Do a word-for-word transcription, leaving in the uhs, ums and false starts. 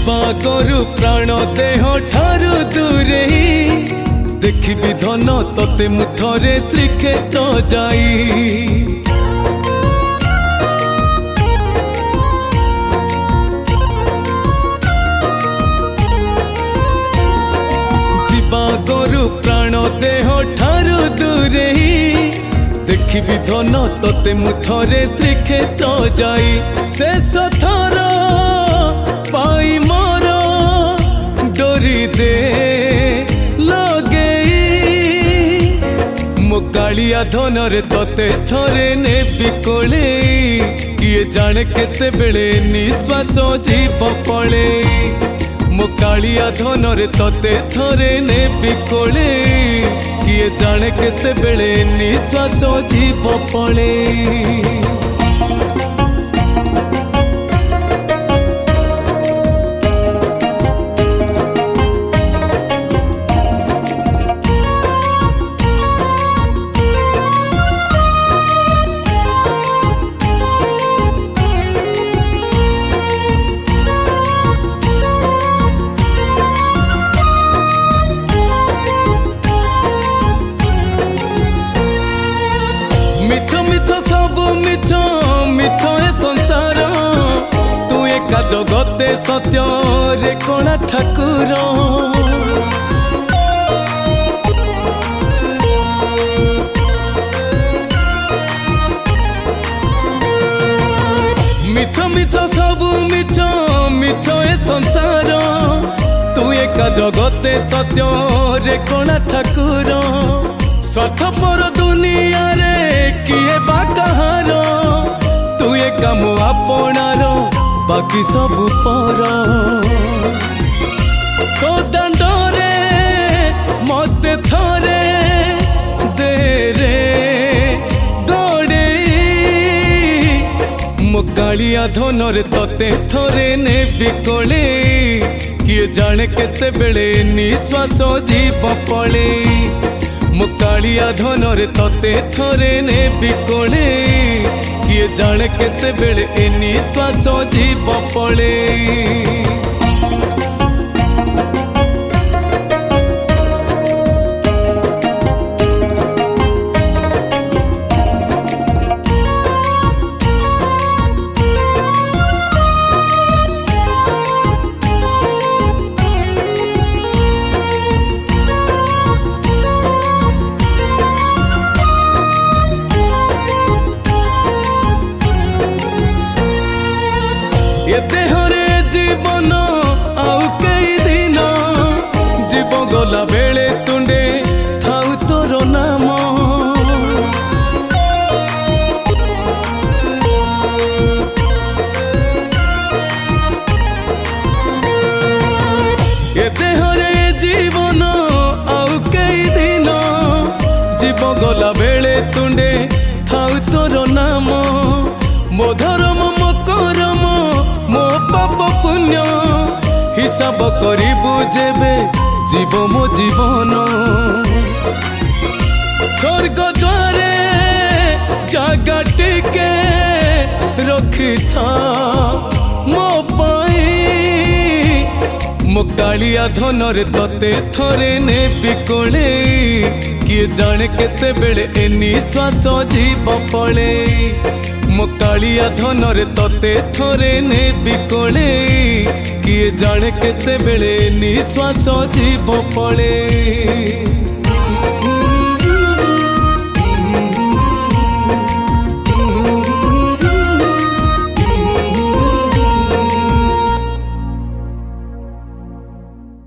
जीवा करू प्राण देह ठारू दूरे देखी धन तते मु थरे श्रीक्षेत्र जाई जीवा करू प्राण देह ठारू दूरे देखी धन तते मु थरे श्रीक्षेत्र जाई शेष थर पाई मोर डोरी दे लगे मो कालिया धनरे तते थरे नेबी कोले किए जाने केते बेले निश्वास जीव पड़े मो कालिया धनरे तते थरे नेबी कोले किए जाने केते बेले निश्वास जीव पड़े मिछ मिछ सब मिछ मिछ हे संसार तू एका जगते सत्य रे कोणा ठाकुर मिछ मिछ सब मिछ मिछ हे संसार तू एका जगते सत्य रे कोणा ठाकुर स्वार्थपर दुनिया रे किए बा कहार तू ये काम आपणार बाकी सब पर तो दंडरे मते थरे दे रे दौड़े मो कालिया धनरे तते थरे नेबी कोले किए जाने केते बेले निश्वास जीव पड़े मो कालिया धनरे तते थरे नेबी कोले किए जाने केते बेले ए निश्वास जीव पड़े ये देहरे जीवन आउ कई दिन जीव गला बेले तुंडे थाउ तोर नाम ये देहरे जीवन आउ कई दिन जीव गला बेले तुंडे थाउ तोर नाम मो धर्म मो करम मो पाप पुण्य हिसाब करिबु जेबे जीव मो जीवन स्वर्ग द्वारे जागा टिके रखी था मो पाई मो कालिया धनरे तते थरे नेबी कोले किए जाने केते बेले ए निश्वास जीव पड़े मो कालिया धनरे तते थरे नेबी कोले किए जाने केते बेले निश्वास जीव पड़े।